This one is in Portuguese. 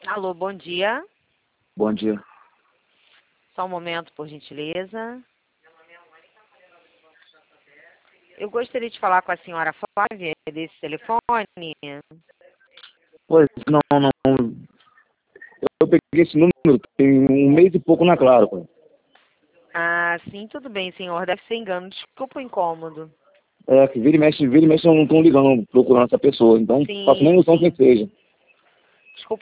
Alô, bom dia. Bom dia. Só um momento, por gentileza. Eu gostaria de falar com a senhora Flávia desse telefone. Pois não. Eu peguei esse número tem um mês e pouco na Claro, pô. Ah, sim, tudo bem, senhor. Deve ser engano. Desculpa o incômodo. É, que vira e mexe não estão ligando, procurando essa pessoa. Então, faço nem Sim, noção quem sim. seja. Desculpa